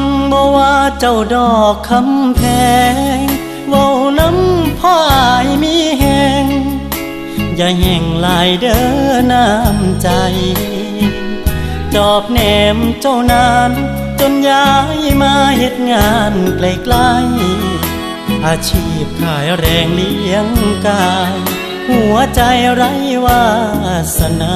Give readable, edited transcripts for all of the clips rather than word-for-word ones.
บ่ว่าเจ้าดอกคำแพงเว้าน้ำพ่ออายมีแหงอย่าแห่งลายเด้อน้ำใจจอบแหนมเจ้านานจนย้ายมาเฮ็ดงานไกลๆอาชีพขายแรงเลี้ยงกายหัวใจไร้วาสนา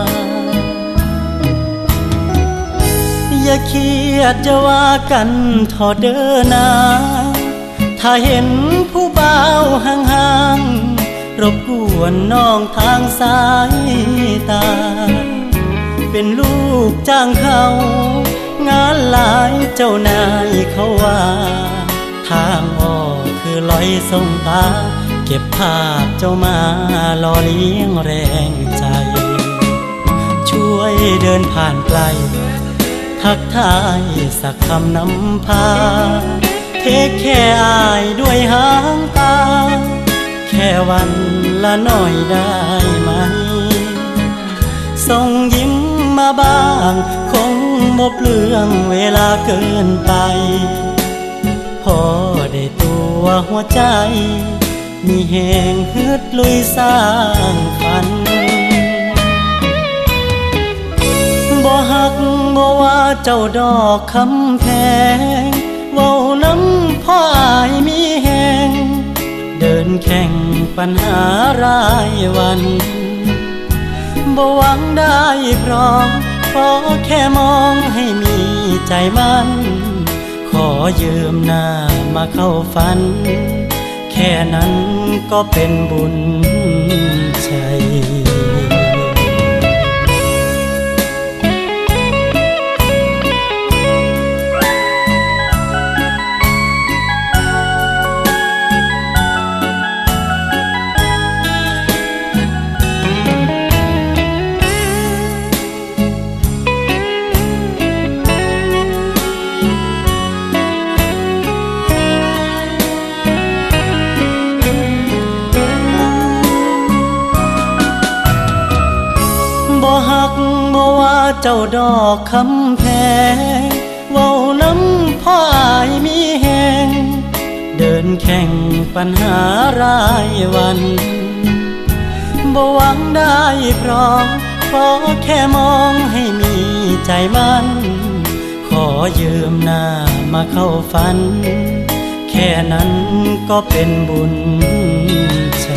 อย่าเครียดจะว่ากันทอเด้อนาถ้าเห็นผู้บ่าวห่างๆรบกวนน้องทางสายตาเป็นลูกจ้างเขางานหลายเจ้านายเขาว่าทางออกคือลอยส่งตาเก็บภาพเจ้ามาหล่อเลี้ยงแรงใจช่วยเดินผ่านไกลทักทายสักคำนำพาเทคแค่อายด้วยหางตาแค่วันละหน่อยได้ไหมส่งยิ้มมาบ้างคงบ่เปลืองเวลาเกินไปพอได้ตัวหัวใจมีแหงฮึดลุยสร้างฝันบ่ฮักบ่ว่าเจ้าดอกคำแพงเว้าน้ำพ่ออายมีแหงเดินแข่งปัญหารายวันบ่หวังได้พร้อมขอแค่มองให้มีใจมันขอยืมหน้ามาเข้าฝันแค่นั้นก็เป็นบุญใจบ่ฮักบ่ว่าเจ้าดอกคำแพงเว้าน้ำพ่ออายมีแหงเดินแข่งปัญหารายวันบ่หวังได้พร้อมขอแค่มองให้มีใจมันขอยืมหน้ามาเข้าฝันแค่นั้นก็เป็นบุญใจ